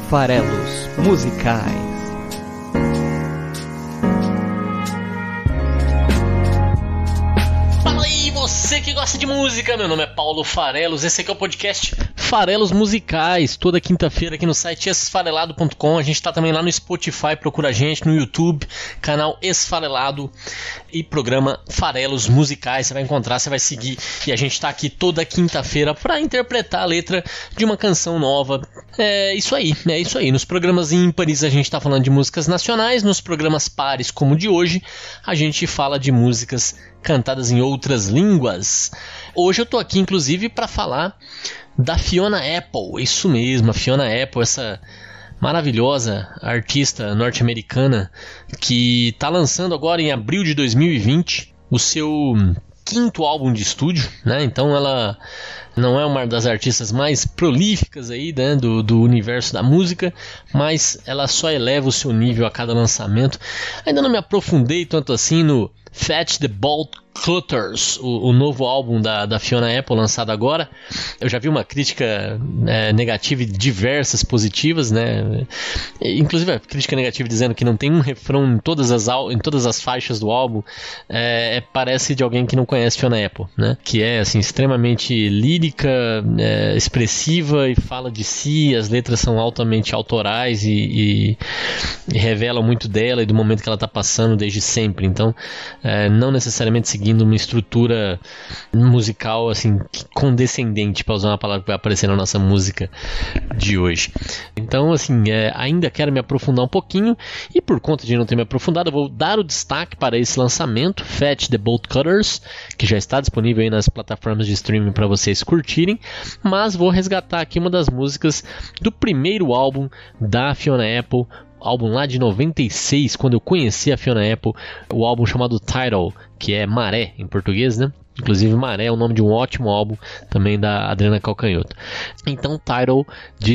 Farelos Musicais. Fala aí, você que gosta de música, meu nome é Paulo Farelos, esse aqui é o podcast Farelos Musicais, toda quinta-feira aqui no site esfarelado.com, a gente tá também lá no Spotify, procura a gente, no YouTube, canal Esfarelado e programa Farelos Musicais, você vai encontrar, você vai seguir, e a gente tá aqui toda quinta-feira pra interpretar a letra de uma canção nova. É isso aí, nos programas ímpares a gente tá falando de músicas nacionais, nos programas pares como o de hoje, a gente fala de músicas cantadas em outras línguas. Hoje eu tô aqui inclusive para falar da Fiona Apple, isso mesmo, a Fiona Apple, essa maravilhosa artista norte-americana que tá lançando agora em abril de 2020 o seu quinto álbum de estúdio, né? Então ela não é uma das artistas mais prolíficas aí, né, do universo da música, mas ela só eleva o seu nível a cada lançamento. Ainda não me aprofundei tanto assim no Fetch the Bolt Cutters, o novo álbum da Fiona Apple lançado agora. Eu já vi uma crítica negativa e diversas positivas, né? Inclusive a crítica negativa dizendo que não tem um refrão em todas as faixas do álbum. Parece de alguém que não conhece Fiona Apple, né? Que é assim, extremamente lírica, expressiva e fala de si. As letras são altamente autorais e revelam muito dela e do momento que ela está passando desde sempre. Então, não necessariamente seguindo uma estrutura musical assim condescendente, para usar uma palavra que vai aparecer na nossa música de hoje. Então assim, ainda quero me aprofundar um pouquinho, e por conta de não ter me aprofundado, eu vou dar o destaque para esse lançamento, Fetch the Bolt Cutters, que já está disponível aí nas plataformas de streaming para vocês curtirem, mas vou resgatar aqui uma das músicas do primeiro álbum da Fiona Apple, álbum lá de 96, quando eu conheci a Fiona Apple, o álbum chamado Tidal, que é Maré em português, né? Inclusive Maré é o nome de um ótimo álbum também da Adriana Calcanhoto. Então Tidal de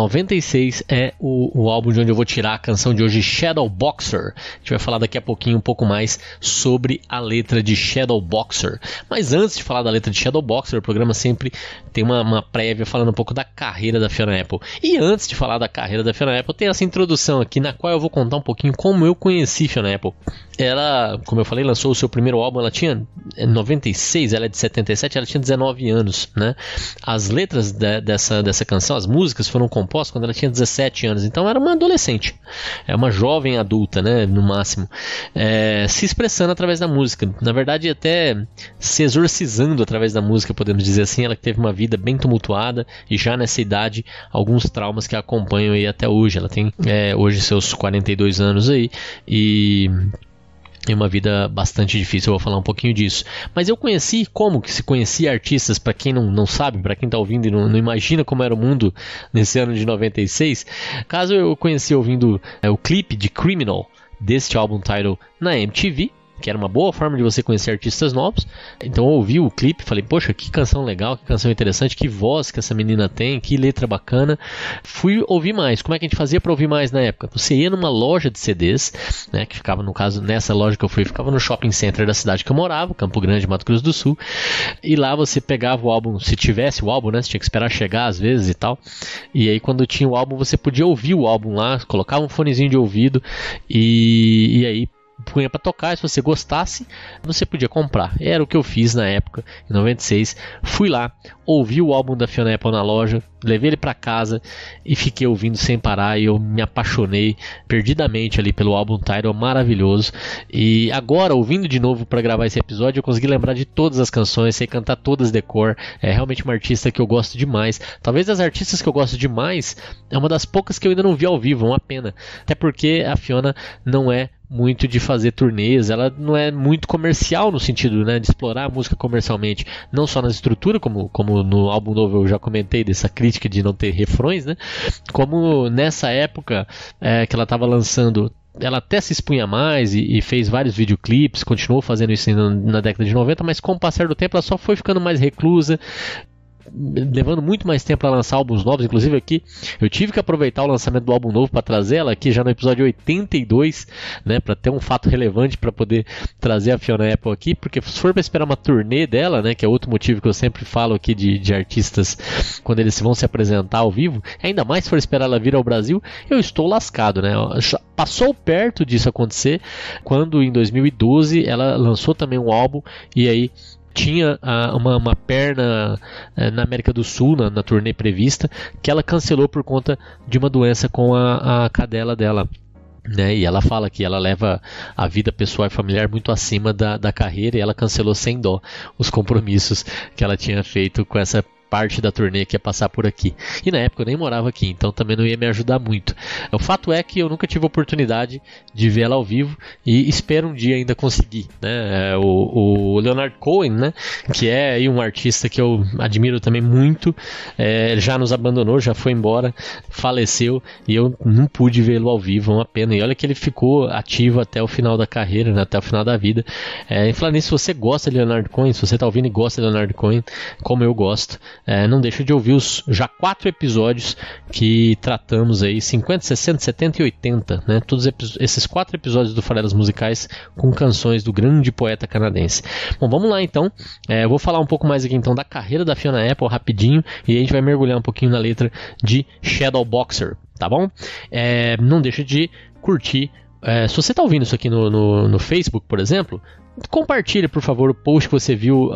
96 é o álbum de onde eu vou tirar a canção de hoje, Shadow Boxer. A gente vai falar daqui a pouquinho um pouco mais sobre a letra de Shadow Boxer. Mas antes de falar da letra de Shadow Boxer, o programa sempre tem uma prévia falando um pouco da carreira da Fiona Apple. E antes de falar da carreira da Fiona Apple, tem essa introdução aqui na qual eu vou contar um pouquinho como eu conheci Fiona Apple. Ela, como eu falei, lançou o seu primeiro álbum, ela tinha 96, ela é de 77, ela tinha 19 anos, né? As letras dessa canção, as músicas foram compostas quando ela tinha 17 anos, então era uma adolescente, é uma jovem adulta, né, no máximo, se expressando através da música, na verdade até se exorcizando através da música, podemos dizer assim. Ela que teve uma vida bem tumultuada e já nessa idade, alguns traumas que a acompanham aí até hoje. Ela tem hoje seus 42 anos aí e uma vida bastante difícil, eu vou falar um pouquinho disso. Mas eu conheci, como que se conhecia artistas, para quem não sabe, para quem está ouvindo e não imagina como era o mundo nesse ano de 96, caso eu conheci ouvindo o clipe de Criminal, deste álbum Tidal, na MTV, que era uma boa forma de você conhecer artistas novos. Então eu ouvi o clipe, falei, poxa, que canção legal, que canção interessante, que voz que essa menina tem, que letra bacana. Fui ouvir mais. Como é que a gente fazia para ouvir mais na época? Você ia numa loja de CDs, né, que ficava, no caso, nessa loja que eu fui, ficava no shopping center da cidade que eu morava, Campo Grande, Mato Grosso do Sul, e lá você pegava o álbum, se tivesse o álbum, né, você tinha que esperar chegar às vezes e tal, e aí quando tinha o álbum, você podia ouvir o álbum lá, colocava um fonezinho de ouvido, e aí punha para tocar, se você gostasse, você podia comprar. Era o que eu fiz na época, em 96. Fui lá, ouvi o álbum da Fiona Apple na loja, levei ele para casa e fiquei ouvindo sem parar, e eu me apaixonei perdidamente ali pelo álbum Tidal, maravilhoso. E agora, ouvindo de novo para gravar esse episódio, eu consegui lembrar de todas as canções, sei cantar todas de cor. É realmente uma artista que eu gosto demais. Talvez das artistas que eu gosto demais, é uma das poucas que eu ainda não vi ao vivo, uma pena. Até porque a Fiona não é muito de fazer turnês, ela não é muito comercial no sentido, né, de explorar a música comercialmente, não só na estrutura, como no álbum novo eu já comentei dessa crítica de não ter refrões, né, como nessa época que ela estava lançando, ela até se expunha mais e fez vários videoclipes, continuou fazendo isso na década de 90, mas com o passar do tempo ela só foi ficando mais reclusa, levando muito mais tempo para lançar álbuns novos. Inclusive aqui eu tive que aproveitar o lançamento do álbum novo para trazer ela aqui já no episódio 82, né, para ter um fato relevante para poder trazer a Fiona Apple aqui, porque se for para esperar uma turnê dela, né, que é outro motivo que eu sempre falo aqui de artistas quando eles vão se apresentar ao vivo, ainda mais se for esperar ela vir ao Brasil, eu estou lascado, né? Passou perto disso acontecer quando em 2012 ela lançou também um álbum e aí tinha uma perna na América do Sul, na turnê prevista, que ela cancelou por conta de uma doença com a cadela dela. Né? E ela fala que ela leva a vida pessoal e familiar muito acima da carreira, e ela cancelou sem dó os compromissos que ela tinha feito com essa parte da turnê que ia passar por aqui. E na época eu nem morava aqui, então também não ia me ajudar muito. O fato é que eu nunca tive a oportunidade de ver ela ao vivo e espero um dia ainda conseguir, né? O Leonard Cohen, né? Que é aí um artista que eu admiro também muito, ele já nos abandonou, já foi embora, faleceu e eu não pude vê-lo ao vivo, é uma pena. E olha que ele ficou ativo até o final da carreira, né? Até o final da vida. E falando nisso, se você gosta de Leonard Cohen, se você está ouvindo e gosta de Leonard Cohen, como eu gosto, não deixa de ouvir os já 4 episódios que tratamos aí, 50, 60, 70 e 80, né? Todos esses 4 episódios do Farelas Musicais com canções do grande poeta canadense. Bom, vamos lá então, eu vou falar um pouco mais aqui então da carreira da Fiona Apple rapidinho e a gente vai mergulhar um pouquinho na letra de Shadow Boxer, tá bom? Não deixa de curtir. Se você está ouvindo isso aqui no Facebook, por exemplo, compartilhe, por favor, o post que você viu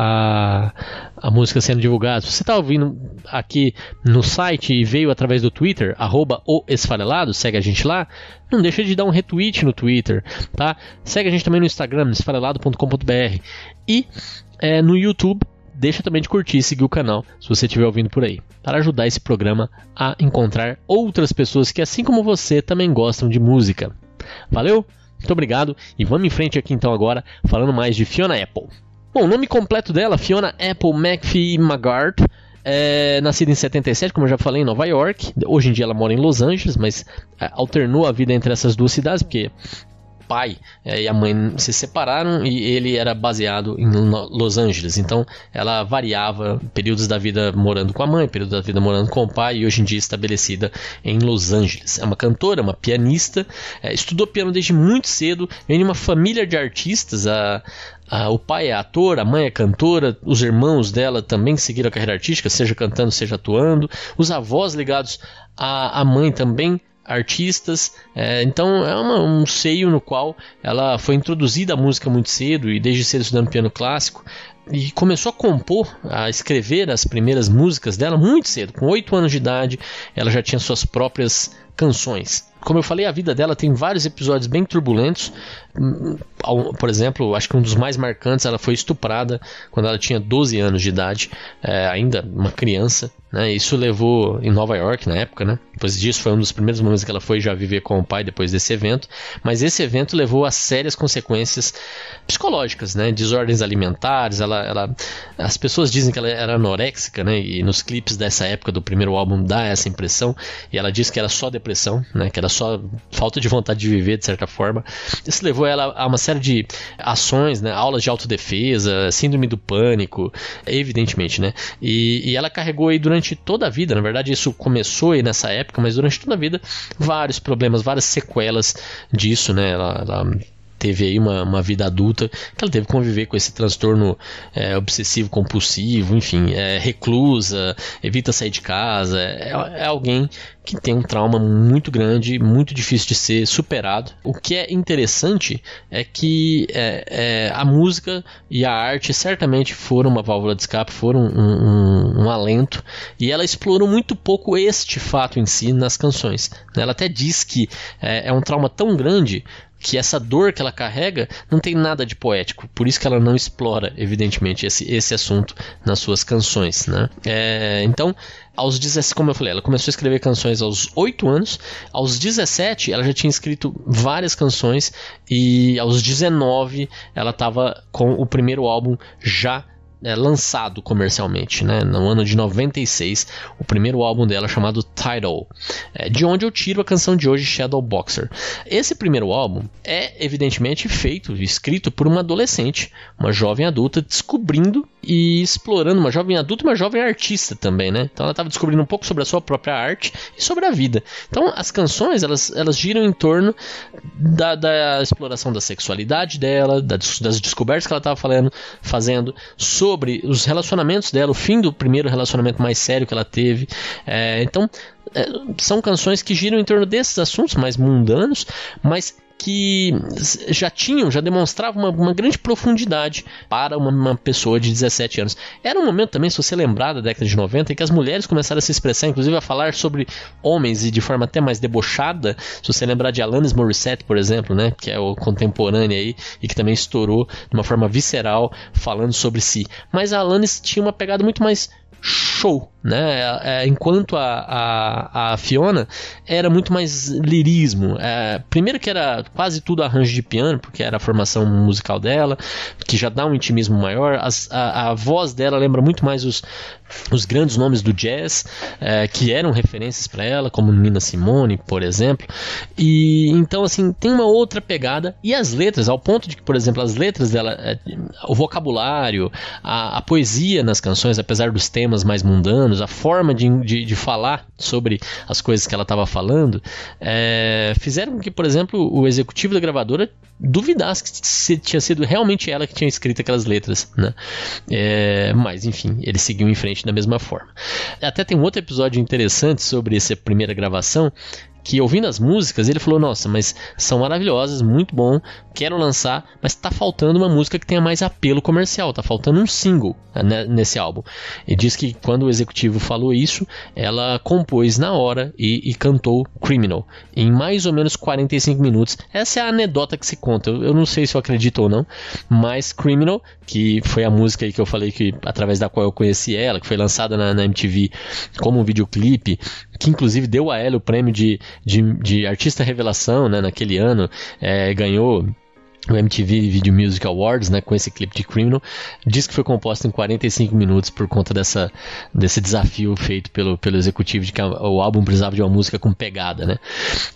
a música sendo divulgada. Se você está ouvindo aqui no site e veio através do Twitter, @oesfarelado, segue a gente lá, não deixa de dar um retweet no Twitter, tá? Segue a gente também no Instagram, esfarelado.com.br, e no YouTube, deixa também de curtir e seguir o canal, se você estiver ouvindo por aí, para ajudar esse programa a encontrar outras pessoas que, assim como você, também gostam de música. Valeu? Muito obrigado e vamos em frente aqui então agora, falando mais de Fiona Apple. Bom, o nome completo dela, Fiona Apple McPhee Maggart, nascida em 77, como eu já falei, em Nova York. Hoje em dia ela mora em Los Angeles, mas alternou a vida entre essas duas cidades, porque o pai e a mãe se separaram e ele era baseado em Los Angeles, então ela variava períodos da vida morando com a mãe, períodos da vida morando com o pai, e hoje em dia estabelecida em Los Angeles. É uma cantora, uma pianista, estudou piano desde muito cedo, vem de uma família de artistas. O pai é ator, a mãe é cantora, os irmãos dela também seguiram a carreira artística, seja cantando, seja atuando, os avós ligados à mãe também artistas, então é um seio no qual ela foi introduzida à música muito cedo e desde cedo estudando piano clássico, e começou a compor, a escrever as primeiras músicas dela muito cedo. Com 8 anos de idade ela já tinha suas próprias canções. Como eu falei, a vida dela tem vários episódios bem turbulentos. Por exemplo, acho que um dos mais marcantes, ela foi estuprada quando ela tinha 12 anos de idade, ainda uma criança, né? Isso levou em Nova York na época, né? Depois disso foi um dos primeiros momentos que ela foi já viver com o pai depois desse evento, mas esse evento levou a sérias consequências psicológicas, né? Desordens alimentares. As pessoas dizem que ela era anoréxica, né? E nos clipes dessa época do primeiro álbum dá essa impressão, e ela diz que era só depressão, né? Que era só falta de vontade de viver, de certa forma. Isso levou ela a uma série de ações, né? Aulas de autodefesa, síndrome do pânico, evidentemente, né? E ela carregou aí durante toda a vida, na verdade isso começou aí nessa época, mas durante toda a vida, vários problemas, várias sequelas disso, né? Ela teve aí uma vida adulta que ela teve que conviver com esse transtorno obsessivo compulsivo, enfim, reclusa, evita sair de casa, é alguém que tem um trauma muito grande, muito difícil de ser superado. O que é interessante é que a música e a arte certamente foram uma válvula de escape, foram um alento, e ela explorou muito pouco este fato em si nas canções. Ela até diz que é um trauma tão grande que essa dor que ela carrega não tem nada de poético, por isso que ela não explora, evidentemente, esse assunto nas suas canções, né? Então, aos 17, como eu falei, ela começou a escrever canções aos 8 anos, aos 17 ela já tinha escrito várias canções, e aos 19 ela estava com o primeiro álbum já lançado comercialmente, né, no ano de 96, o primeiro álbum dela chamado Tidal, de onde eu tiro a canção de hoje, Shadow Boxer. Esse primeiro álbum é evidentemente feito, escrito por uma adolescente, uma jovem adulta, descobrindo e explorando, uma jovem adulta e uma jovem artista também, né? Então ela estava descobrindo um pouco sobre a sua própria arte e sobre a vida. Então as canções, elas giram em torno da exploração da sexualidade dela, das descobertas que ela estava fazendo, sobre os relacionamentos dela, o fim do primeiro relacionamento mais sério que ela teve. Então são canções que giram em torno desses assuntos mais mundanos, mas que já demonstravam uma grande profundidade para uma pessoa de 17 anos. Era um momento também, se você lembrar da década de 90, em que as mulheres começaram a se expressar, inclusive a falar sobre homens e de forma até mais debochada. Se você lembrar de Alanis Morissette, por exemplo, né, que é o contemporâneo aí, e que também estourou de uma forma visceral, falando sobre si. Mas a Alanis tinha uma pegada muito mais show, né? Enquanto a Fiona era muito mais lirismo. Primeiro que era quase tudo arranjo de piano, porque era a formação musical dela, que já dá um intimismo maior. A voz dela lembra muito mais os grandes nomes do jazz, que eram referências para ela, como Nina Simone, por exemplo. E então, assim, tem uma outra pegada. E as letras, ao ponto de que, por exemplo, as letras dela, o vocabulário, a poesia nas canções, apesar dos temas mais mundanos, a forma de falar sobre as coisas que ela estava falando, fizeram com que, por exemplo, o executivo da gravadora duvidasse que tinha sido realmente ela que tinha escrito aquelas letras, né? Mas, enfim, ele seguiu em frente da mesma forma. Até tem um outro episódio interessante sobre essa primeira gravação, que ouvindo as músicas, ele falou, nossa, mas são maravilhosas, muito bom, quero lançar, mas tá faltando uma música que tenha mais apelo comercial, tá faltando um single, né, nesse álbum. E diz que quando o executivo falou isso, ela compôs na hora e cantou Criminal, em mais ou menos 45 minutos. Essa é a anedota que se conta, eu não sei se eu acredito ou não, mas Criminal, que foi a música aí que eu falei que através da qual eu conheci ela, que foi lançada na MTV como um videoclipe, que inclusive deu a ela o prêmio de artista revelação, né, naquele ano, ganhou o MTV Video Music Awards, né, com esse clipe de Criminal. Diz que foi composto em 45 minutos por conta desse desafio feito pelo executivo de que o álbum precisava de uma música com pegada, né?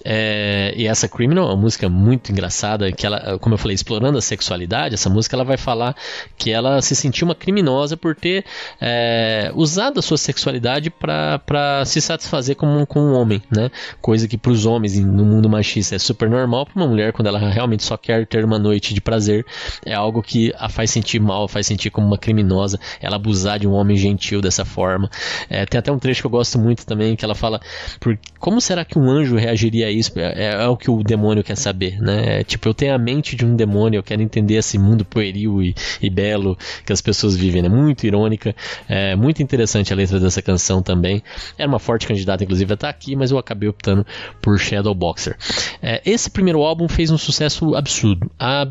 E essa Criminal é uma música muito engraçada, que ela, como eu falei, explorando a sexualidade. Essa música ela vai falar que ela se sentiu uma criminosa por ter usado a sua sexualidade para se satisfazer como um homem, né? Coisa que para os homens no mundo machista é super normal, para uma mulher, quando ela realmente só quer ter uma noite de prazer, é algo que a faz sentir mal, faz sentir como uma criminosa, ela abusar de um homem gentil dessa forma. Tem até um trecho que eu gosto muito também, que ela fala, como será que um anjo reagiria a isso? É o que o demônio quer saber, né? Tipo, eu tenho a mente de um demônio, eu quero entender esse mundo pueril e belo que as pessoas vivem, né? Muito irônica, muito interessante a letra dessa canção também. Era uma forte candidata, inclusive, a estar aqui, mas eu acabei optando por Shadow Boxer. Esse primeiro álbum fez um sucesso absurdo.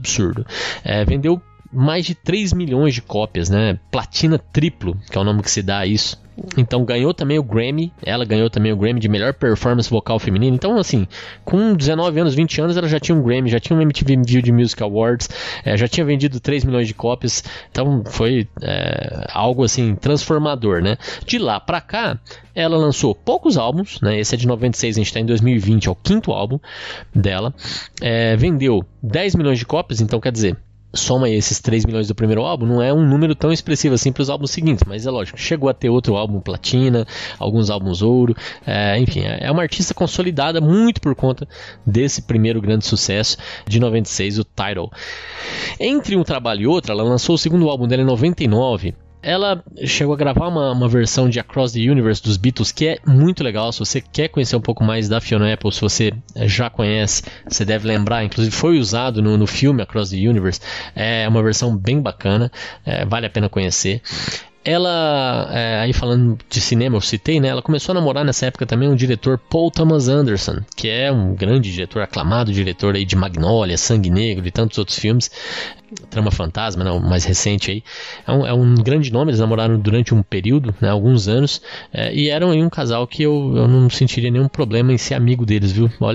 Vendeu mais de 3 milhões de cópias, né? Platina triplo, que é o nome que se dá a isso. Então ganhou também o Grammy, ela ganhou também o Grammy de melhor performance vocal feminina. Então, assim, com 19 anos, 20 anos, ela já tinha um Grammy, já tinha um MTV Video Music Awards, já tinha vendido 3 milhões de cópias. Então foi algo assim transformador, né? De lá pra cá, ela lançou poucos álbuns, né? Esse é de 96, a gente tá em 2020, é o 5º álbum dela. Vendeu 10 milhões de cópias, então quer dizer, soma esses 3 milhões do primeiro álbum, não é um número tão expressivo assim para os álbuns seguintes, mas é lógico, chegou a ter outro álbum platina, alguns álbuns ouro, enfim, é uma artista consolidada muito por conta desse primeiro grande sucesso de 96, o Tidal. Entre um trabalho e outro, ela lançou o segundo álbum dela em 99. Ela chegou a gravar uma versão de Across the Universe dos Beatles, que é muito legal. Se você quer conhecer um pouco mais da Fiona Apple, se você já conhece, você deve lembrar, inclusive foi usado no filme Across the Universe. É uma versão bem bacana, vale a pena conhecer. Ela, aí falando de cinema, eu citei, né? Ela começou a namorar nessa época também um diretor, Paul Thomas Anderson, que é um grande diretor, aclamado diretor aí de Magnolia, Sangue Negro e tantos outros filmes. Trama Fantasma, né, o mais recente aí. É um grande nome, eles namoraram durante um período, né, alguns anos, e eram aí um casal que eu não sentiria nenhum problema em ser amigo deles, viu? Olha,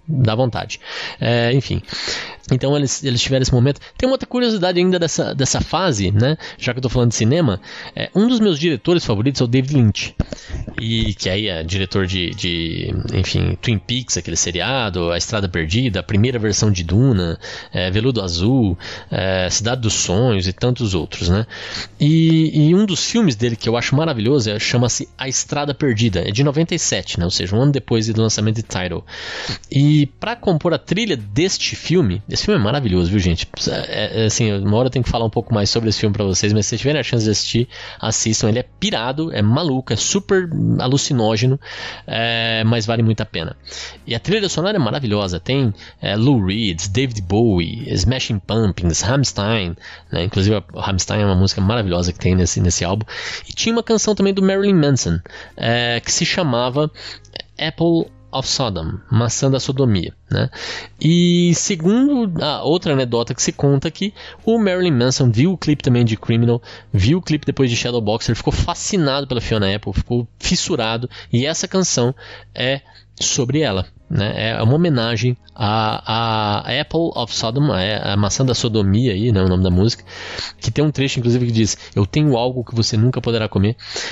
dá vontade. Enfim. Então eles tiveram esse momento. Tem uma outra curiosidade ainda dessa fase, né? Já que eu tô falando de cinema, um dos meus diretores favoritos é o David Lynch. E que aí é diretor enfim, Twin Peaks, aquele seriado, A Estrada Perdida, a primeira versão de Duna, Veludo Azul, Cidade dos Sonhos e tantos outros, né? E um dos filmes dele que eu acho maravilhoso chama-se A Estrada Perdida, é de 97, né? Ou seja, um ano depois do lançamento de Tidal. E para compor a trilha deste filme, esse filme é maravilhoso, viu, gente? Assim, uma hora eu tenho que falar um pouco mais sobre esse filme pra vocês, mas se vocês tiverem a chance de assistir, assistam. Ele é pirado, é maluco, é super alucinógeno, mas vale muito a pena. E a trilha sonora é maravilhosa. Tem Lou Reed, David Bowie, Smashing Pumpkins, Rammstein, né? Inclusive o Rammstein é uma música maravilhosa que tem nesse álbum. E tinha uma canção também do Marilyn Manson, que se chamava Apple of Sodom, Maçã da Sodomia, né? E segundo a outra anedota que se conta, que o Marilyn Manson viu o clipe também de Criminal, viu o clipe depois de Shadowboxer, ficou fascinado pela Fiona Apple, ficou fissurado, e essa canção é sobre ela, né? É uma homenagem a Apple of Sodom, a Maçã da Sodomia aí, né, o nome da música, que tem um trecho inclusive que diz: eu tenho algo que você nunca poderá comer.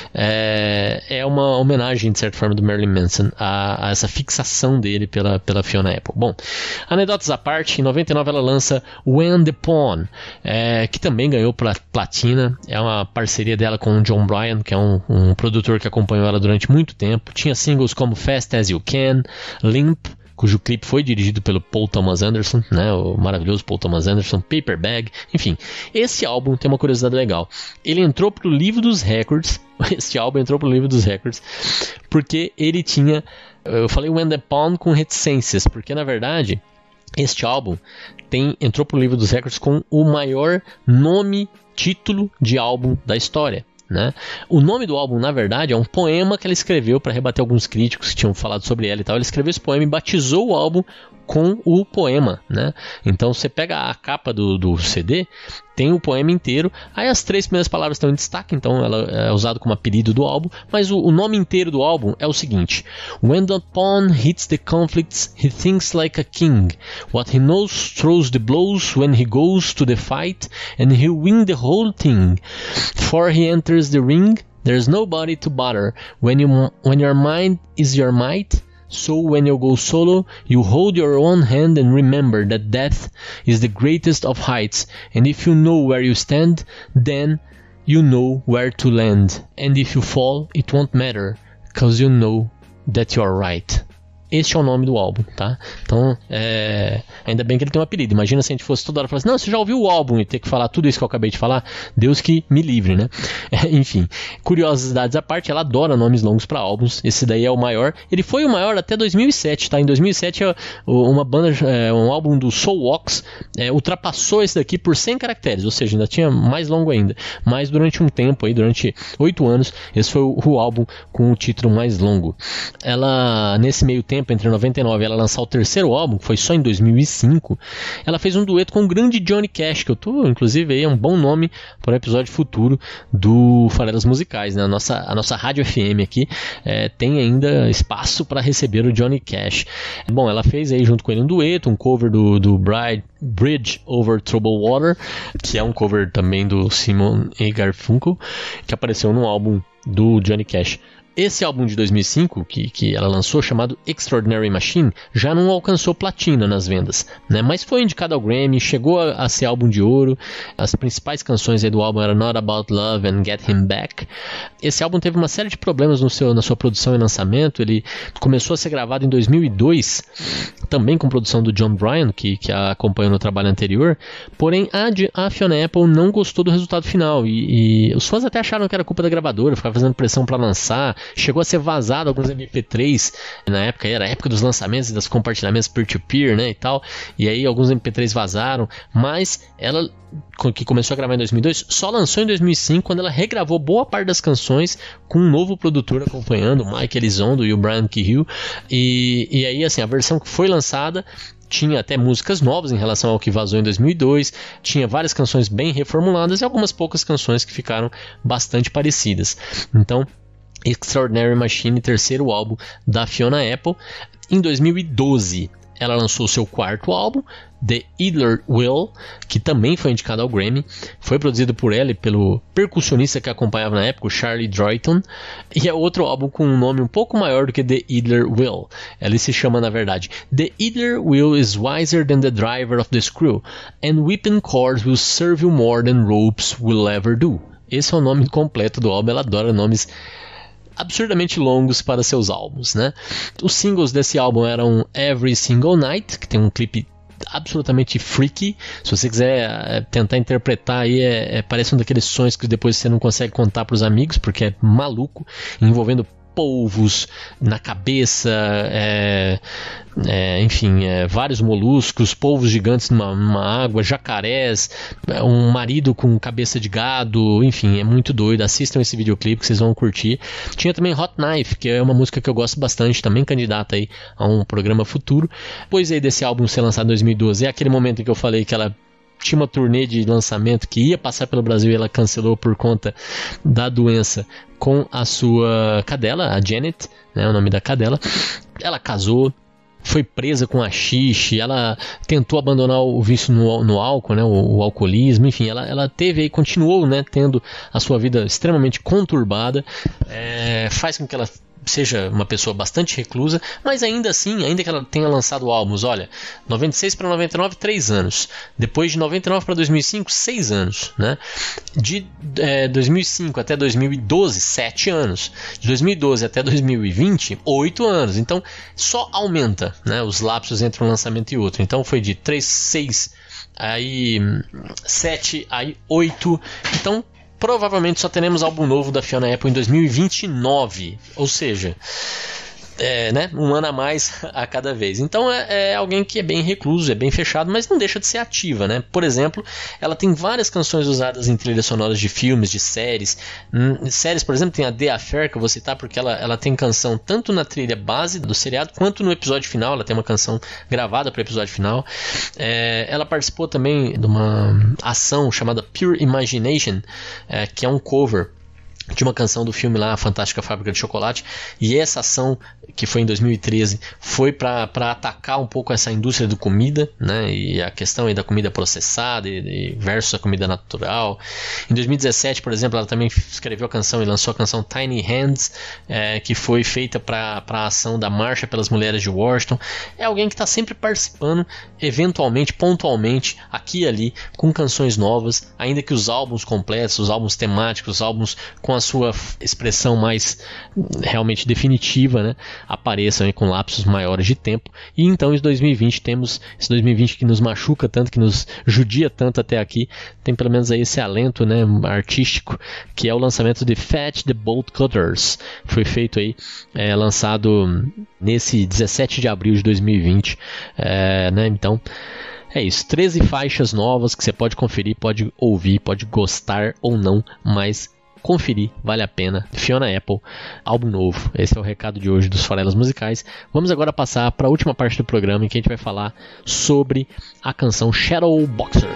É uma homenagem de certa forma do Marilyn Manson a essa fixação dele pela Fiona Apple. Bom, anedotas à parte, em 99 ela lança When the Pawn, que também ganhou platina. É uma parceria dela com o John Bryan, que é um produtor que acompanhou ela durante muito tempo. Tinha singles como Fast As You Can, Limp, cujo clipe foi dirigido pelo Paul Thomas Anderson, né, o maravilhoso Paul Thomas Anderson, Paper Bag, enfim. Esse álbum tem uma curiosidade legal. Ele entrou pro livro dos records, este álbum entrou pro livro dos records, porque ele tinha, eu falei When the Pawn com reticências, porque na verdade este álbum entrou pro livro dos records com o maior título de álbum da história, né? O nome do álbum, na verdade, é um poema que ela escreveu para rebater alguns críticos que tinham falado sobre ela e tal. Ela escreveu esse poema e batizou o álbum com o poema, né? Então você pega a capa do CD, tem o poema inteiro, aí as 3 primeiras palavras estão em destaque, então ela é usada como apelido do álbum, mas o nome inteiro do álbum é o seguinte: When the pawn hits the conflicts, he thinks like a king. What he knows throws the blows when he goes to the fight, and he'll win the whole thing. For he enters the ring, there's nobody to bother. When your mind is your might, so when you go solo, you hold your own hand and remember that death is the greatest of heights. And if you know where you stand, then you know where to land. And if you fall, it won't matter, cause you know that you're right. Este é o nome do álbum, tá? Então, ainda bem que ele tem um apelido. Imagina se a gente fosse toda hora falar assim: não, você já ouviu o álbum, e ter que falar tudo isso que eu acabei de falar. Deus que me livre, né? Enfim, curiosidades à parte, ela adora nomes longos para álbuns. Esse daí é o maior. Ele foi o maior até 2007, tá? Em 2007, uma banda, um álbum do Soulwax ultrapassou esse daqui por 100 caracteres, ou seja, ainda tinha mais longo ainda. Mas durante um tempo, aí, durante 8 anos, esse foi o álbum com o título mais longo. Ela, nesse meio tempo, entre 99 e ela lançar o terceiro álbum, que foi só em 2005, ela fez um dueto com o grande Johnny Cash, que eu tô, inclusive, aí é um bom nome para um episódio futuro do Farelas Musicais, né? A nossa rádio FM aqui tem ainda espaço para receber o Johnny Cash. Bom, ela fez aí junto com ele um dueto, um cover do Bridge Over Troubled Water, que é um cover também do Simon e Garfunkel, que apareceu no álbum do Johnny Cash. Esse álbum de 2005, que ela lançou, chamado Extraordinary Machine, já não alcançou platina nas vendas, né? Mas foi indicado ao Grammy, chegou a ser álbum de ouro. As principais canções aí do álbum eram Not About Love and Get Him Back. Esse álbum teve uma série de problemas na sua produção e lançamento. Ele começou a ser gravado em 2002, também com produção do John Bryan, que a acompanhou no trabalho anterior. Porém, a Fiona Apple não gostou do resultado final, e os fãs até acharam que era culpa da gravadora, ficava fazendo pressão para lançar. Chegou a ser vazado alguns MP3 na época, era a época dos lançamentos e dos compartilhamentos peer-to-peer, né, e tal, e aí alguns MP3 vazaram, mas ela, que começou a gravar em 2002, só lançou em 2005, quando ela regravou boa parte das canções com um novo produtor acompanhando, o Mike Elizondo e o Brian Kehoe, e aí assim, a versão que foi lançada tinha até músicas novas em relação ao que vazou em 2002, tinha várias canções bem reformuladas e algumas poucas canções que ficaram bastante parecidas. Então, Extraordinary Machine, terceiro álbum da Fiona Apple. Em 2012, ela lançou seu quarto álbum, The Idler Will, que também foi indicado ao Grammy. Foi produzido por ela e pelo percussionista que acompanhava na época, o Charlie Droyton. E é outro álbum com um nome um pouco maior do que The Idler Will. Ele se chama, na verdade, The Idler Will is wiser than the driver of the screw, and whipping cords will serve you more than ropes will ever do. Esse é o nome completo do álbum. Ela adora nomes absurdamente longos para seus álbuns, né? Os singles desse álbum eram Every Single Night, que tem um clipe absolutamente freaky. Se você quiser tentar interpretar aí, parece um daqueles sonhos que depois você não consegue contar para os amigos, porque é maluco, envolvendo polvos na cabeça, enfim, vários moluscos, polvos gigantes numa água, jacarés, um marido com cabeça de gado, enfim, é muito doido. Assistam esse videoclipe que vocês vão curtir. Tinha também Hot Knife, que é uma música que eu gosto bastante, também candidata aí a um programa futuro. Depois aí desse álbum ser lançado em 2012, é aquele momento em que eu falei que ela tinha uma turnê de lançamento que ia passar pelo Brasil e ela cancelou por conta da doença com a sua cadela, a Janet, né, o nome da cadela. Ela casou, foi presa com haxixe, ela tentou abandonar o vício no álcool, né, o alcoolismo, enfim, ela teve e continuou, né, tendo a sua vida extremamente conturbada, faz com que ela seja uma pessoa bastante reclusa, mas ainda assim, ainda que ela tenha lançado álbuns, olha, 96 para 99, 3 anos, depois de 99 para 2005, 6 anos, né? De 2005 até 2012, 7 anos, de 2012 até 2020, 8 anos, então só aumenta, né, os lapsos entre um lançamento e outro, então foi de 3, 6, aí 7, aí 8, então provavelmente só teremos álbum novo da Fiona Apple em 2029, ou seja, né, um ano a mais a cada vez. Então é alguém que é bem recluso, é bem fechado, mas não deixa de ser ativa, né? Por exemplo, ela tem várias canções usadas em trilhas sonoras de filmes, de séries. Séries, por exemplo, tem a The Affair, que eu vou citar porque ela tem canção tanto na trilha base do seriado quanto no episódio final. Ela tem uma canção gravada para o episódio final. Ela participou também de uma ação chamada Pure Imagination, que é um cover de uma canção do filme lá, A Fantástica Fábrica de Chocolate, e essa ação, que foi em 2013, foi para atacar um pouco essa indústria da comida, né, e a questão aí da comida processada versus a comida natural. Em 2017, por exemplo, ela também escreveu a canção e lançou a canção Tiny Hands, que foi feita para a ação da Marcha pelas Mulheres de Washington. É alguém que está sempre participando, eventualmente, pontualmente, aqui e ali, com canções novas, ainda que os álbuns completos, os álbuns temáticos, os álbuns com a sua expressão mais realmente definitiva, né, apareçam aí com lapsos maiores de tempo. E então em 2020 temos esse 2020 que nos machuca tanto, que nos judia tanto até aqui, tem pelo menos aí esse alento, né, artístico, que é o lançamento de Fat the Bolt Cutters. Foi feito aí, lançado nesse 17 de abril de 2020, né, então é isso, 13 faixas novas que você pode conferir, pode ouvir, pode gostar ou não, mas conferir, vale a pena. Fiona Apple, álbum novo. Esse é o recado de hoje dos Farelas Musicais. Vamos agora passar para a última parte do programa, em que a gente vai falar sobre a canção Shadow Boxer.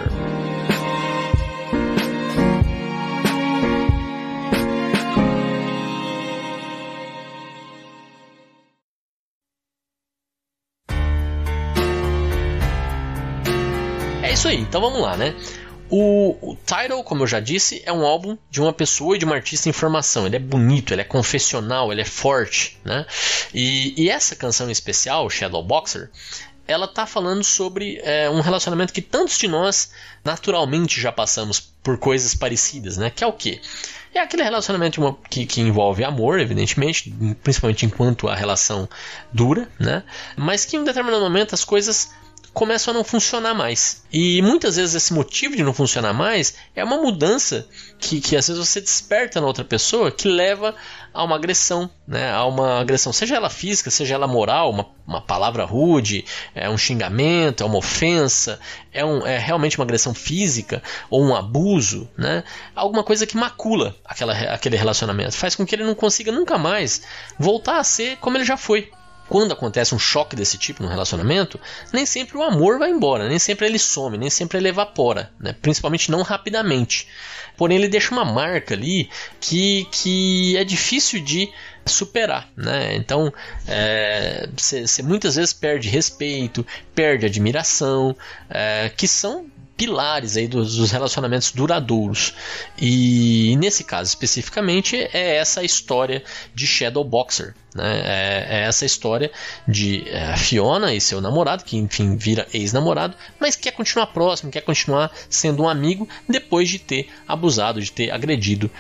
É isso aí, então vamos lá, né? O Tidal, como eu já disse, é um álbum de uma pessoa e de uma artista em formação. Ele é bonito, ele é confessional, ele é forte, né? E essa canção em especial, Shadow Boxer, ela está falando sobre um relacionamento que tantos de nós naturalmente já passamos por coisas parecidas, né? Que é o quê? É aquele relacionamento que envolve amor, evidentemente, principalmente enquanto a relação dura, né? Mas que em um determinado momento as coisas começam a não funcionar mais. E muitas vezes esse motivo de não funcionar mais é uma mudança que às vezes você desperta na outra pessoa, que leva a uma agressão, né? A uma agressão, seja ela física, seja ela moral, uma palavra rude, um xingamento, é uma ofensa, é realmente uma agressão física ou um abuso, né? Alguma coisa que macula aquele relacionamento, faz com que ele não consiga nunca mais voltar a ser como ele já foi. quando acontece um choque desse tipo no relacionamento, nem sempre o amor vai embora, nem sempre ele some, nem sempre ele evapora, né? Principalmente não rapidamente. Porém, ele deixa uma marca ali que é difícil de superar, né? Então, você muitas vezes perde respeito, perde admiração, que são pilares aí dos relacionamentos duradouros. E nesse caso especificamente é essa a história de Shadowboxer, né? É essa história de Fiona e seu namorado, que enfim vira ex-namorado, mas quer continuar próximo, quer continuar sendo um amigo depois de ter abusado, de ter agredido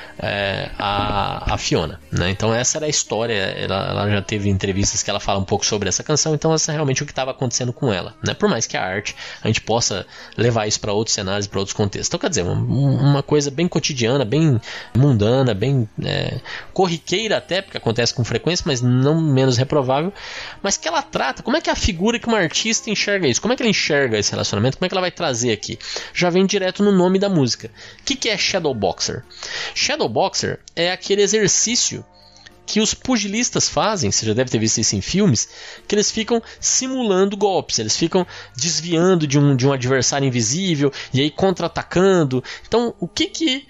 a Fiona, né? Então essa era a história. Ela já teve entrevistas que ela fala um pouco sobre essa canção, então essa é realmente o que estava acontecendo com ela, né? Por mais que a arte, a gente possa levar isso para outros cenários, para outros contextos. Então quer dizer, uma coisa bem cotidiana, bem mundana, bem corriqueira até, porque acontece com frequência, mas não menos reprovável, mas que ela trata. Como é que é a figura que uma artista enxerga isso? Como é que ela enxerga esse relacionamento? Como é que ela vai trazer aqui? Já vem direto no nome da música. O que é Shadowboxer? Shadowboxer é aquele exercício que os pugilistas fazem, você já deve ter visto isso em filmes, que eles ficam simulando golpes, eles ficam desviando de um adversário invisível e aí contra-atacando. Então, o que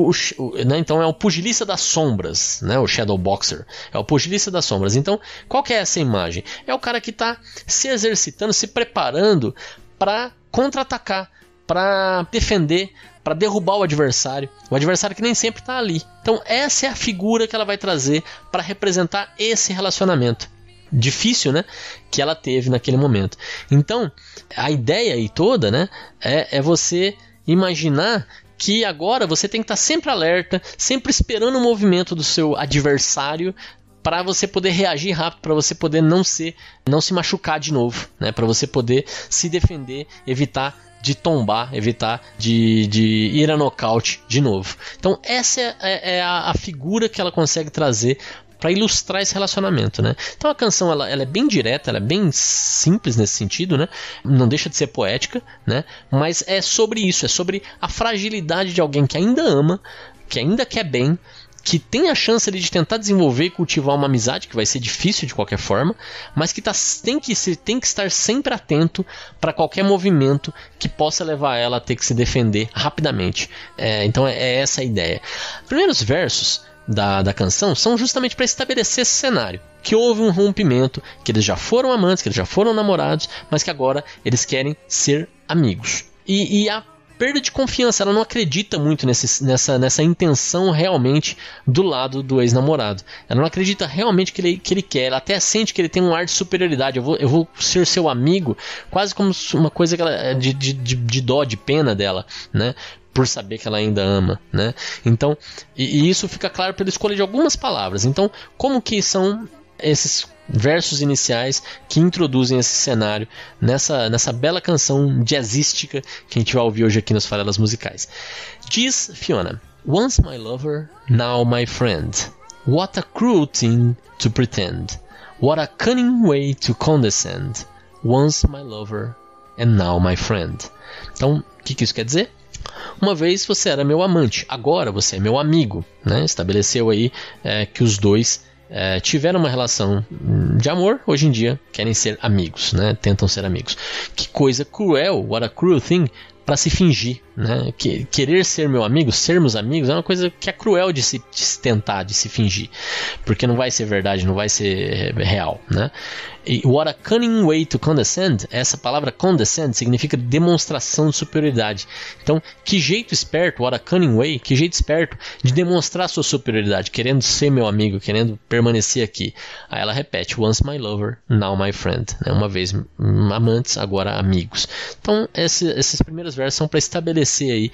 né? Então é o pugilista das sombras, né? O Shadowboxer é o pugilista das sombras. Então, qual que é essa imagem? É o cara que está se exercitando, se preparando para contra-atacar, para defender, para derrubar o adversário que nem sempre está ali. Então essa é a figura que ela vai trazer para representar esse relacionamento difícil, né, que ela teve naquele momento. Então a ideia aí toda, né, é você imaginar que agora você tem que estar sempre alerta, sempre esperando o movimento do seu adversário, para você poder reagir rápido, para você poder não se machucar de novo, né, para você poder se defender, evitar de tombar, evitar de ir a nocaute de novo. Então essa é a figura que ela consegue trazer para ilustrar esse relacionamento, né? Então a canção ela é bem direta, ela é bem simples nesse sentido, né? Não deixa de ser poética, né? Mas é sobre isso, é sobre a fragilidade de alguém que ainda ama, que ainda quer bem, que tem a chance ali de tentar desenvolver e cultivar uma amizade, que vai ser difícil de qualquer forma, mas que tem que estar sempre atento para qualquer movimento que possa levar ela a ter que se defender rapidamente. Então é essa a ideia. Os primeiros versos da canção são justamente para estabelecer esse cenário, que houve um rompimento, que eles já foram amantes, que eles já foram namorados, mas que agora eles querem ser amigos. E a perda de confiança, ela não acredita muito nessa intenção realmente do lado do ex-namorado. Ela não acredita realmente que ele quer. Ela até sente que ele tem um ar de superioridade. Eu vou ser seu amigo, quase como uma coisa que ela, de dó, de pena dela, né? Por saber que ela ainda ama, né? Então, e isso fica claro pela escolha de algumas palavras. Então, como que são esses versos iniciais que introduzem esse cenário nessa bela canção jazzística que a gente vai ouvir hoje aqui nos Farelas Musicais? Diz Fiona: Once my lover, now my friend. What a cruel thing to pretend. What a cunning way to condescend. Once my lover, and now my friend. Então, o que isso quer dizer? Uma vez você era meu amante, agora você é meu amigo, né? Estabeleceu aí que os dois tiveram uma relação de amor, hoje em dia querem ser amigos, né? Tentam ser amigos. Que coisa cruel, what a cruel thing, para se fingir, né? Querer ser meu amigo, sermos amigos, é uma coisa que é cruel de se tentar, de se fingir, porque não vai ser verdade, não vai ser real, né? E what a cunning way to condescend, essa palavra condescend significa demonstração de superioridade. Então, que jeito esperto, what a cunning way, que jeito esperto de demonstrar sua superioridade, querendo ser meu amigo, querendo permanecer aqui. Aí ela repete: once my lover, now my friend, né? Uma vez amantes, agora amigos. Então, esses primeiros versos são para estabelecer aí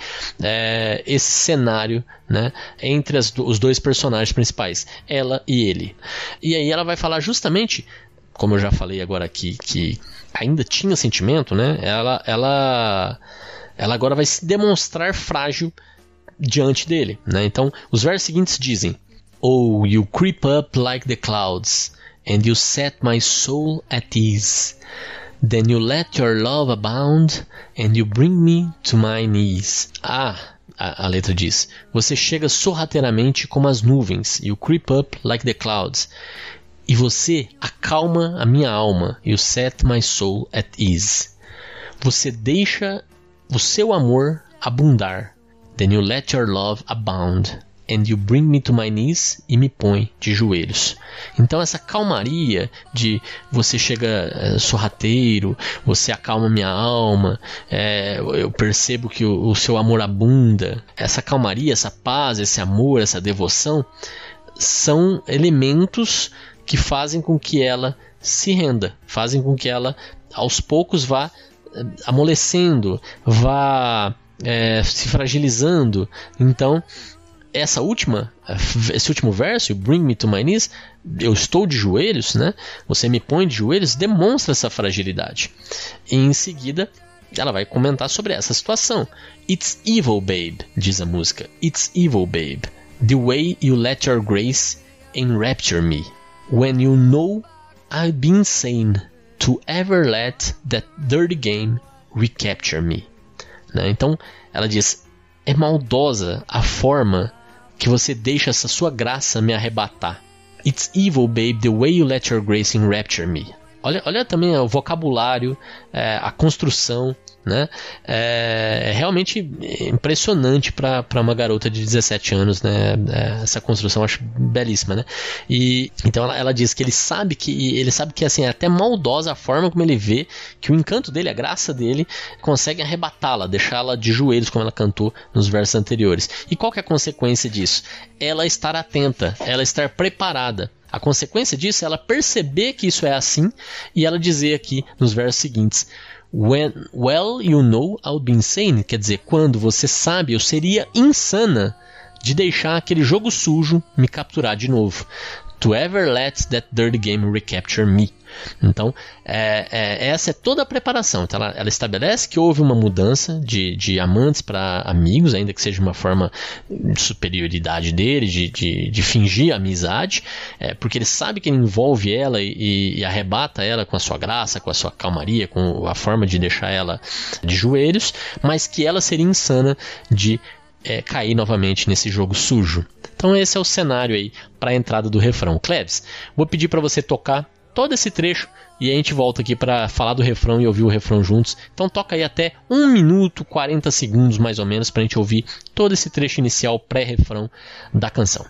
esse cenário, né, entre os dois personagens principais, ela e ele. E aí ela vai falar justamente, como eu já falei agora aqui, que ainda tinha sentimento, né? Ela agora vai se demonstrar frágil diante dele, né? Então, os versos seguintes dizem: Oh, you creep up like the clouds, and you set my soul at ease. Then you let your love abound, and you bring me to my knees. A letra diz: você chega sorrateiramente como as nuvens, you creep up like the clouds. E você acalma a minha alma. You set my soul at ease. Você deixa o seu amor abundar. Then you let your love abound. And you bring me to my knees, e me põe de joelhos. Então essa calmaria de você chega sorrateiro, você acalma minha alma, eu percebo que o seu amor abunda. Essa calmaria, essa paz, esse amor, essa devoção são elementos que fazem com que ela se renda, fazem com que ela aos poucos vá amolecendo, vá se fragilizando. Então esse último verso, Bring me to my knees, eu estou de joelhos, né? Você me põe de joelhos, demonstra essa fragilidade. E em seguida, ela vai comentar sobre essa situação. It's evil, babe, diz a música. It's evil, babe, the way you let your grace enrapture me. When you know I've been insane to ever let that dirty game recapture me. Né? Então, ela diz, é maldosa a forma que você deixa essa sua graça me arrebatar. It's evil, babe, the way you let your grace enrapture me. Olha também o vocabulário, a construção, né? É realmente impressionante para uma garota de 17 anos, né? Essa construção eu acho belíssima, né? E então ela diz que ele sabe que assim, é até maldosa a forma como ele vê que o encanto dele, a graça dele, consegue arrebatá-la, deixá-la de joelhos, como ela cantou nos versos anteriores. E qual que é a consequência disso? Ela estar atenta, ela estar preparada. A consequência disso é ela perceber que isso é assim e ela dizer aqui nos versos seguintes: well, you know I'll be insane. Quer dizer, quando você sabe, eu seria insana de deixar aquele jogo sujo me capturar de novo. To ever let that dirty game recapture me. Então, essa é toda a preparação. Então, ela estabelece que houve uma mudança de amantes para amigos, ainda que seja uma forma de superioridade dele, de fingir amizade, porque ele sabe que ele envolve ela e arrebata ela com a sua graça, com a sua calmaria, com a forma de deixar ela de joelhos, mas que ela seria insana de cair novamente nesse jogo sujo. Então esse é o cenário aí para a entrada do refrão. Cleves, vou pedir para você tocar todo esse trecho e a gente volta aqui para falar do refrão e ouvir o refrão juntos. Então toca aí até 1 minuto 40 segundos mais ou menos para a gente ouvir todo esse trecho inicial pré-refrão da canção.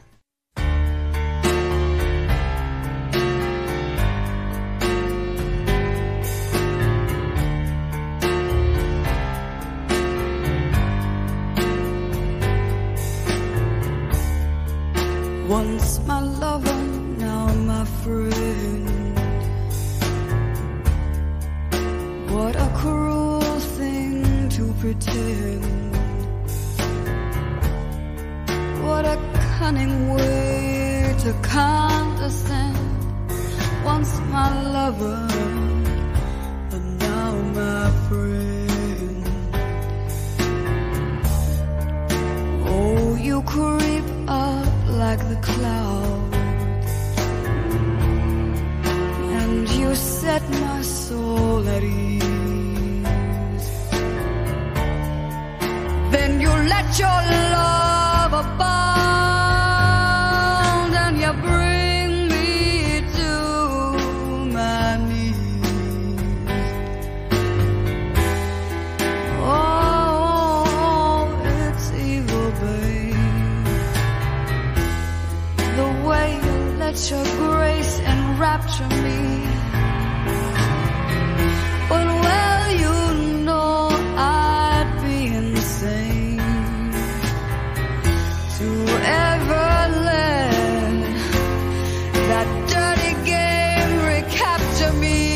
Once my lover, now my friend. What a cruel thing to pretend. What a cunning way to condescend. Once my lover, and now my friend. Oh, you creep up like the clouds, and you set my soul at ease. Then you let your love abound, and you bring me to my knees. Oh, it's evil, babe, the way you let your grace enrapture me. But well, you know I'd be insane to ever let that dirty game recapture me.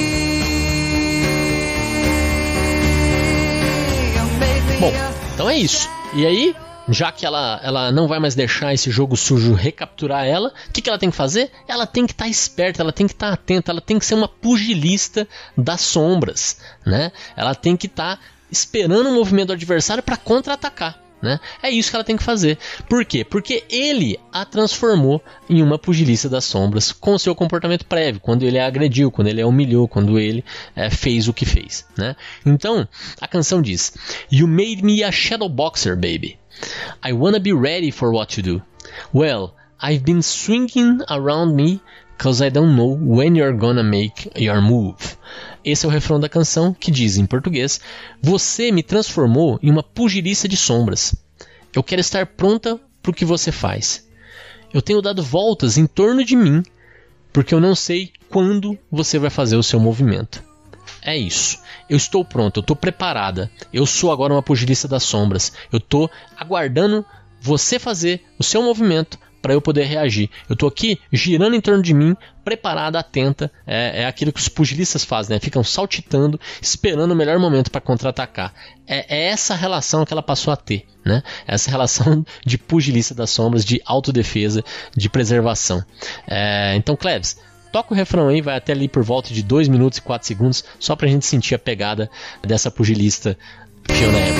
Bom, então é isso. E aí, já que ela não vai mais deixar esse jogo sujo recapturar ela, o que ela tem que fazer? Ela tem que estar esperta, ela tem que estar atenta, ela tem que ser uma pugilista das sombras, né? Ela tem que estar esperando o movimento do adversário para contra-atacar, né? É isso que ela tem que fazer. Por quê? Porque ele a transformou em uma pugilista das sombras com o seu comportamento prévio, quando ele a agrediu, quando ele a humilhou, quando ele fez o que fez, né? Então, a canção diz: You made me a shadow boxer, baby. I wanna be ready for what you do. Well, I've been swinging around me 'cause I don't know when you're gonna make your move. Esse é o refrão da canção, que diz em português: você me transformou em uma pugilista de sombras. Eu quero estar pronta pro que você faz. Eu tenho dado voltas em torno de mim, porque eu não sei quando você vai fazer o seu movimento. É isso. Eu estou pronto, eu estou preparada. Eu sou agora uma pugilista das sombras. Eu estou aguardando você fazer o seu movimento para eu poder reagir. Eu estou aqui girando em torno de mim, preparada, atenta. É aquilo que os pugilistas fazem, né? Ficam saltitando, esperando o melhor momento para contra-atacar. É essa relação que ela passou a ter, né? Essa relação de pugilista das sombras, de autodefesa, de preservação. Então, Cleves, toca o refrão aí, vai até ali por volta de 2 minutos e 4 segundos, só pra gente sentir a pegada dessa pugilista pioneira.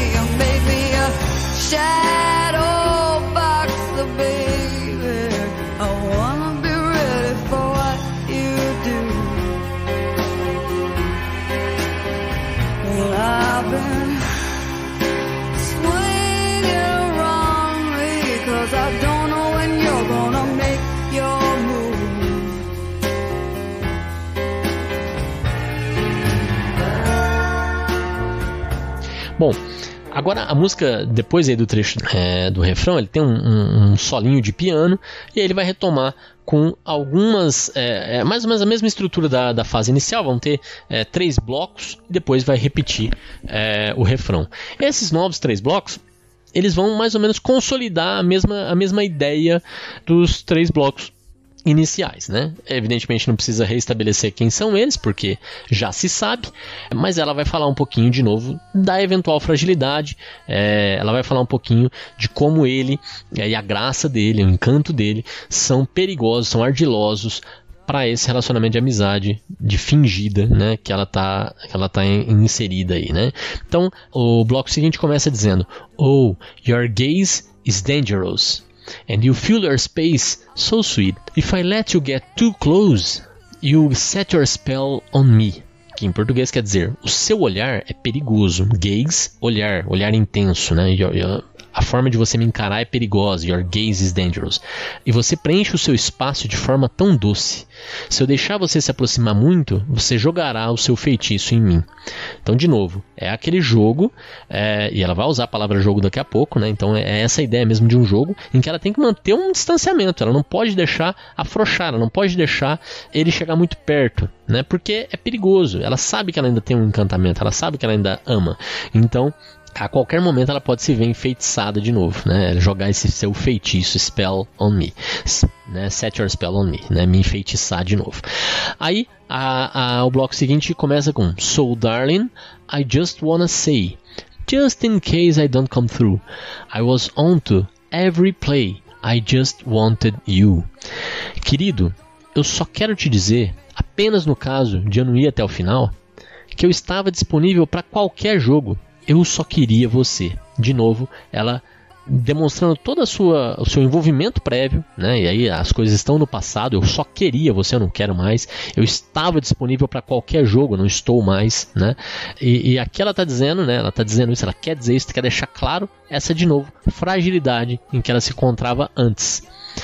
Bom, agora a música, depois aí do trecho do refrão, ele tem um solinho de piano, e aí ele vai retomar com algumas, mais ou menos a mesma estrutura da fase inicial. Vão ter 3 blocos, e depois vai repetir o refrão. Esses novos 3 blocos, eles vão mais ou menos consolidar a mesma ideia dos 3 blocos iniciais, né? Evidentemente não precisa reestabelecer quem são eles, porque já se sabe, mas ela vai falar um pouquinho de novo da eventual fragilidade, ela vai falar um pouquinho de como ele e a graça dele, o encanto dele são perigosos, são ardilosos para esse relacionamento de amizade, de fingida, né, que ela tá inserida aí, né? Então, o bloco seguinte começa dizendo: "Oh, your gaze is dangerous. And you fill your space so sweet. If I let you get too close, you set your spell on me." Que em português quer dizer: o seu olhar é perigoso. Gaze, olhar intenso, né? A forma de você me encarar é perigosa. Your gaze is dangerous. E você preenche o seu espaço de forma tão doce. Se eu deixar você se aproximar muito, você jogará o seu feitiço em mim. Então, de novo, é aquele jogo, e ela vai usar a palavra jogo daqui a pouco, né? Então é essa ideia mesmo de um jogo em que ela tem que manter um distanciamento. Ela não pode deixar afrouxar, ela não pode deixar ele chegar muito perto, né? Porque é perigoso. Ela sabe que ela ainda tem um encantamento, ela sabe que ela ainda ama. Então, a qualquer momento ela pode se ver enfeitiçada de novo, né? Jogar esse seu feitiço, spell on me, né? Set your spell on me, né? Me enfeitiçar de novo. Aí o bloco seguinte começa com: "So darling, I just wanna say, just in case I don't come through, I was on to every play, I just wanted you." Querido, eu só quero te dizer, apenas no caso de eu não ir até o final, que eu estava disponível para qualquer jogo. Eu só queria você. De novo, ela demonstrando todo o seu envolvimento prévio, né? E aí as coisas estão no passado. Eu só queria você, eu não quero mais. Eu estava disponível para qualquer jogo, não estou mais, né? E aqui ela está dizendo, né? Ela está dizendo isso, ela quer dizer isso, quer deixar claro essa, de novo, fragilidade em que ela se encontrava antes.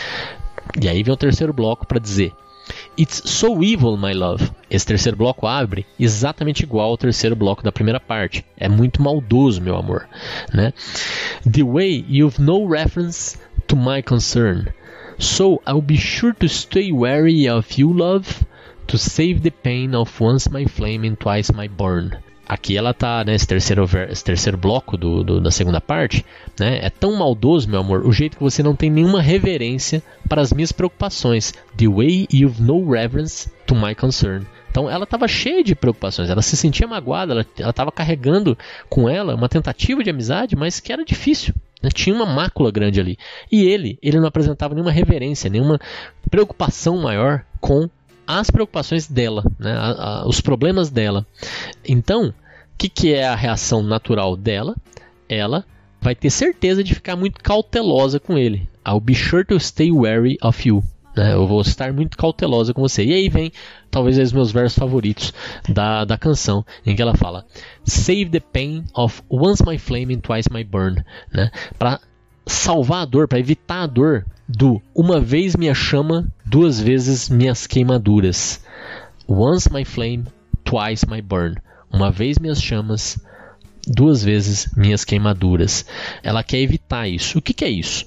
E aí vem o terceiro bloco para dizer: "It's so evil, my love." Esse terceiro bloco abre exatamente igual ao terceiro bloco da primeira parte. É muito maldoso, meu amor, né? "The way you've no reference to my concern. So I'll be sure to stay wary of you, love, to save the pain of once my flame and twice my burn." Aqui ela tá, né, esse terceiro bloco da segunda parte, né, é tão maldoso, meu amor, o jeito que você não tem nenhuma reverência para as minhas preocupações. "The way you've no reverence to my concern." Então ela estava cheia de preocupações, ela se sentia magoada, ela estava carregando com ela uma tentativa de amizade, mas que era difícil, né? Tinha uma mácula grande ali. E ele não apresentava nenhuma reverência, nenhuma preocupação maior com as preocupações dela, né? Os problemas dela. Então, o que é a reação natural dela? Ela vai ter certeza de ficar muito cautelosa com ele. "I'll be sure to stay wary of you." Né? Eu vou estar muito cautelosa com você. E aí vem talvez os meus versos favoritos da canção, em que ela fala: "Save the pain of once my flame and twice my burn." Né? Para salvar a dor, para evitar a dor do uma vez minha chama, duas vezes minhas queimaduras. Once my flame, twice my burn. Uma vez minhas chamas, duas vezes minhas queimaduras. Ela quer evitar isso. O que é isso?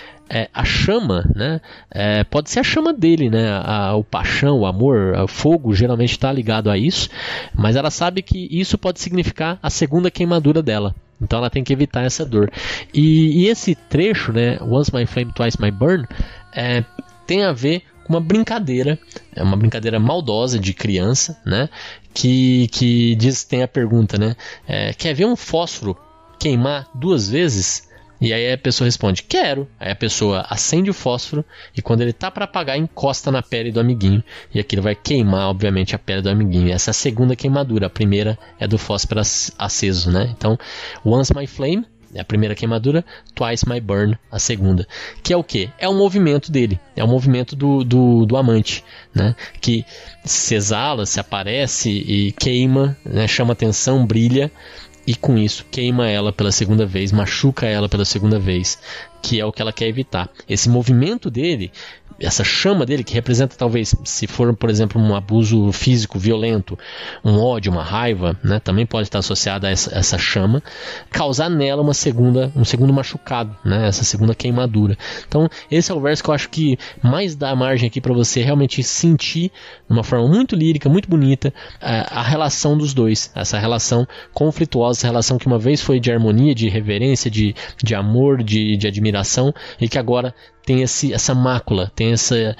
A chama, né? Pode ser a chama dele, né? O paixão, o amor, o fogo geralmente está ligado a isso, mas ela sabe que isso pode significar a segunda queimadura dela. Então ela tem que evitar essa dor. E esse trecho, né? Once my flame, twice my burn, tem a ver com uma brincadeira, uma brincadeira maldosa de criança, né? Que tem a pergunta, né? Quer ver um fósforo queimar duas vezes? E aí a pessoa responde, quero. Aí a pessoa acende o fósforo e quando ele tá para apagar, encosta na pele do amiguinho. E aquilo vai queimar, obviamente, a pele do amiguinho. Essa é a segunda queimadura. A primeira é do fósforo aceso, né? Então, once my flame é a primeira queimadura, twice my burn, a segunda. Que é o quê? É o movimento dele. É o movimento do amante, né? Que se exala, se aparece e queima, né? Chama atenção, brilha. E com isso queima ela pela segunda vez, machuca ela pela segunda vez, que é o que ela quer evitar. Esse movimento dele, essa chama dele, que representa talvez, se for por exemplo um abuso físico violento, um ódio, uma raiva, né, também pode estar associada a essa chama, causar nela um segundo machucado, né, essa segunda queimadura. Então esse é o verso que eu acho que mais dá margem aqui para você realmente sentir de uma forma muito lírica, muito bonita, a relação dos dois, essa relação conflituosa, essa relação que uma vez foi de harmonia, de reverência, de amor, de admiração, e que agora tem essa mácula, tem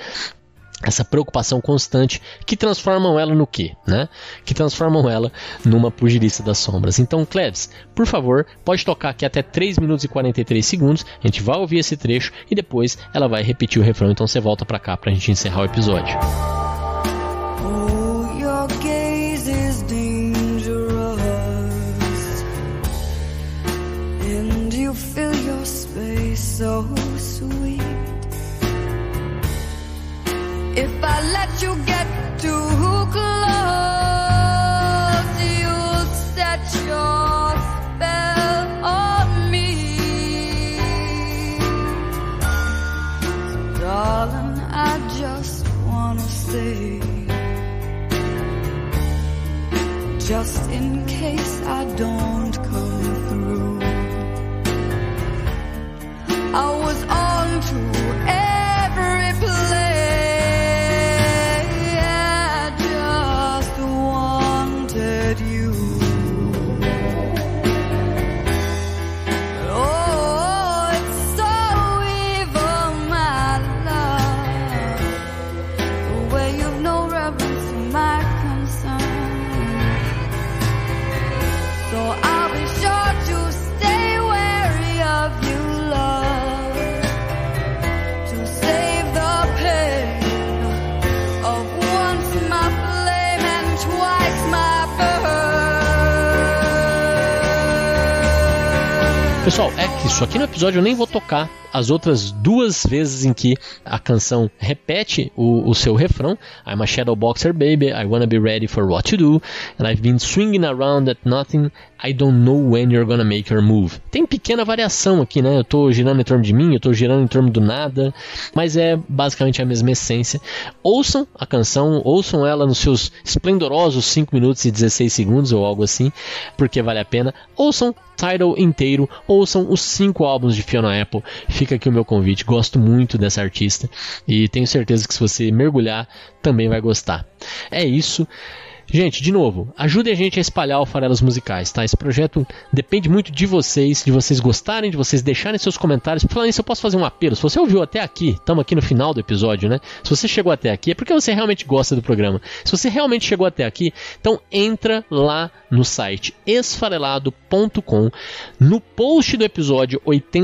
essa preocupação constante, que transformam ela no quê? Né? Que transformam ela numa pugilista das sombras. Então, Cleves, por favor, pode tocar aqui até 3 minutos e 43 segundos, a gente vai ouvir esse trecho e depois ela vai repetir o refrão, então você volta pra cá pra gente encerrar o episódio. Oh, your gaze is dangerous, and you fill your space so sweet. If I let you get too close, you'll set your spell on me. So darling, I just wanna say, just in case I don't come through, I was on to every play. Pessoal, isso aqui no episódio eu nem vou tocar as outras duas vezes em que a canção repete o seu refrão. I'm a shadow boxer baby, I wanna be ready for what to do, and I've been swinging around at nothing, I don't know when you're gonna make your move. Tem pequena variação aqui, né? Eu tô girando em torno de mim, eu tô girando em torno do nada, mas é basicamente a mesma essência. Ouçam a canção, ouçam ela nos seus esplendorosos 5 minutos e 16 segundos ou algo assim, porque vale a pena. Ouçam Tidal inteiro, ouçam os 5 álbuns de Fiona Apple. Fica aqui o meu convite, gosto muito dessa artista e tenho certeza que se você mergulhar também vai gostar. É isso. Gente, de novo, ajudem a gente a espalhar o Farelos Musicais, tá? Esse projeto depende muito de vocês gostarem, de vocês deixarem seus comentários. Por falar nisso, eu posso fazer um apelo. Se você ouviu até aqui, estamos aqui no final do episódio, né? Se você chegou até aqui, é porque você realmente gosta do programa. Se você realmente chegou até aqui, então entra lá no site esfarelado.com, no post do episódio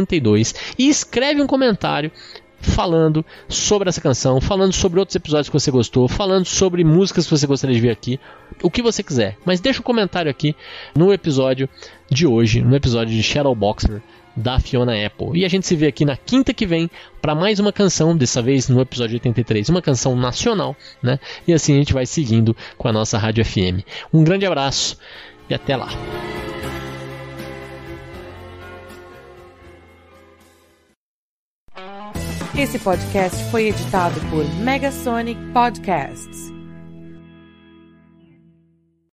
82 e escreve um comentário falando sobre essa canção, falando sobre outros episódios que você gostou, falando sobre músicas que você gostaria de ver aqui, o que você quiser. Mas deixa um comentário aqui no episódio de hoje, no episódio de Shadow Boxer da Fiona Apple. E a gente se vê aqui na quinta que vem para mais uma canção, dessa vez no episódio 83, uma canção nacional, né? E assim a gente vai seguindo com a nossa Rádio FM. Um grande abraço e até lá. Esse podcast foi editado por Megasonic Podcasts.